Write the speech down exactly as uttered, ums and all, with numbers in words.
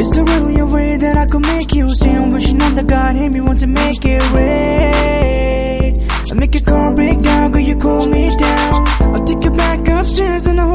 Is there really a way that I could make you see? I'm wishing on the God in me wants to make it right. I make your car break down, girl, you cool me down. I'll take you back upstairs and I'll